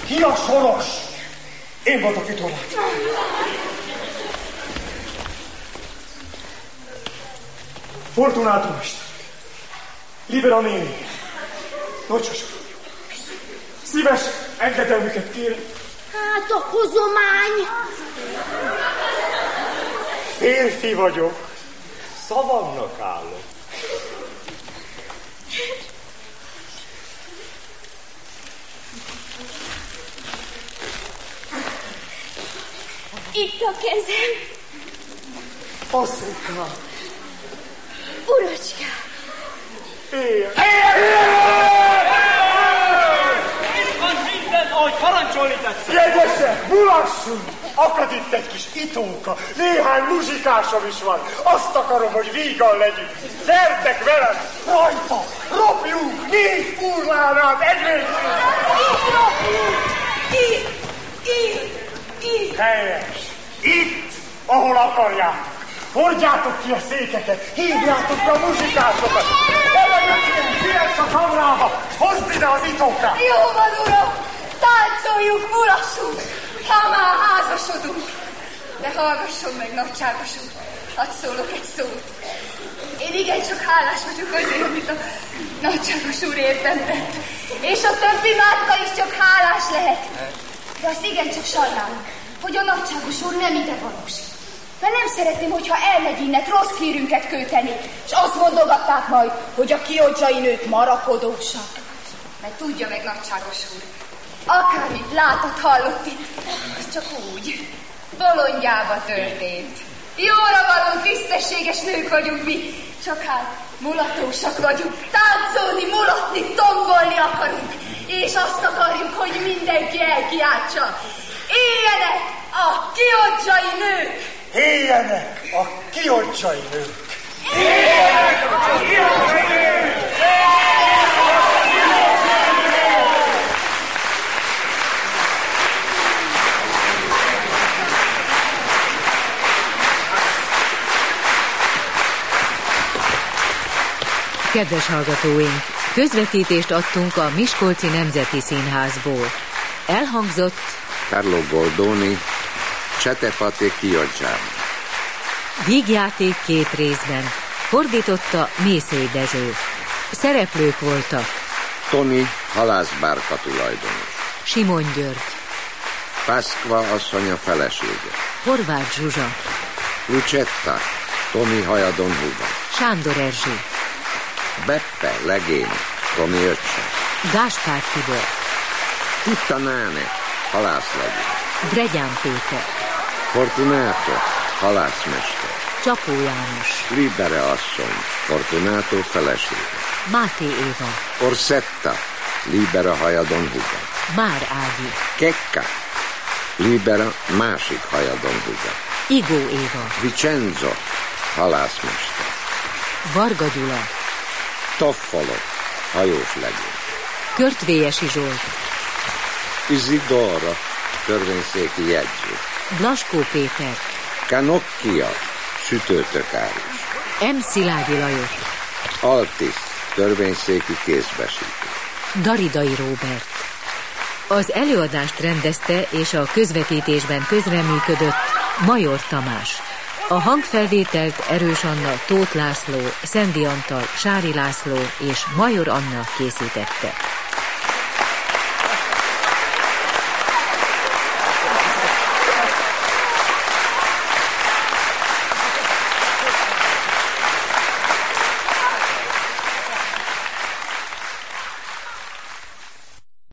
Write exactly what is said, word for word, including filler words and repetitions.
Ki a soros? Én voltak Vitorlát. Fortunátum mester. Libera néni. Nocsos. Szíves engedelmüket kérem. Hát a hozomány. Férfi vagyok. Szavamnak állok. Itt a kezem. Asszonykám. Urocskám. Éjjel. Van minden, ahogy parancsolni tetszett. Jegyesek, mulassunk! Akad itt egy kis itóka, néhány muzsikásom is van. Azt akarom, hogy vígan legyünk. Gyertek velem, rajta, ropjunk, négy furlánát egymésre. Itt ropjunk! Itt, itt, itt. Helyes, itt, ahol akarjátok. Hordjátok ki a székeket, hívjátok be a muzsikásokat. Elegyökjünk, figyelsz a kamrába, hozd ide az itókát. Jó van, uram, táncoljunk, mulassunk, ha már házasodunk. De hallgasson meg, nagyságos úr, hadd szólok egy szót. Én igencsak hálás vagyok azért, amit a nagyságos úr értem tett. És a többi mátka is csak hálás lehet. De azt igencsak sajnálom, hogy a nagyságos úr nem ide valós. Mert nem szeretném, hogyha elmegy innen rossz hírünket költeni, és azt mondogatták majd, hogy a kiodzsai nők marakodósak. Mert tudja meg, nagyságos úr, akármit látott, hallott itt, az csak úgy, bolondjába történt. Jóra való, tisztességes nők vagyunk mi, csak hát mulatósak vagyunk, táncolni, mulatni, tombolni akarunk, és azt akarjuk, hogy mindenki elkiáltsa. Éljenek a kiodzsai nők! Éljenek a kiodzsai nők! Éljenek a kiodzsai nők! Kedves hallgatóink, közvetítést adtunk a Miskolci Nemzeti Színházból. Elhangzott Carlo Goldoni, Csetepati Kiodzsám. Vígjáték két részben. Fordította Mészély Dezső. Szereplők voltak Toni, halászbárka tulajdonos. Simon György, Pászkva asszonya felesége. Horváth Zsuzsa, Lucetta, Tomi hajadon húga. Sándor Erzsi, Beppe, legény, Tomi öccse. Gáspár Tibor, Titta Náne, halászlegény. Bregyán Péter, Fortunato, halászmester. Csapó János, Libere asszony, Fortunato felesége. Máté Éva, Orsetta, Libera hajadon húga. Már Ági, Kekka, Libera másik hajadon húga. Igó Éva, Vicenzo, halászmester. Varga Gyula, Toffolo, hajós legény. Körtvélyesi Zsolt, Isidora, törvényszéki jegyző. Blaskó Péter, Canocchia, sütőtökárus. M. Szilágyi Lajos, Altis, törvényszéki kézbesítő. Daridai Róbert. Az előadást rendezte és a közvetítésben közreműködött Major Tamás. A hangfelvételt Erős Anna, Tóth László, Szendi Antal, Sári László és Major Anna készítette.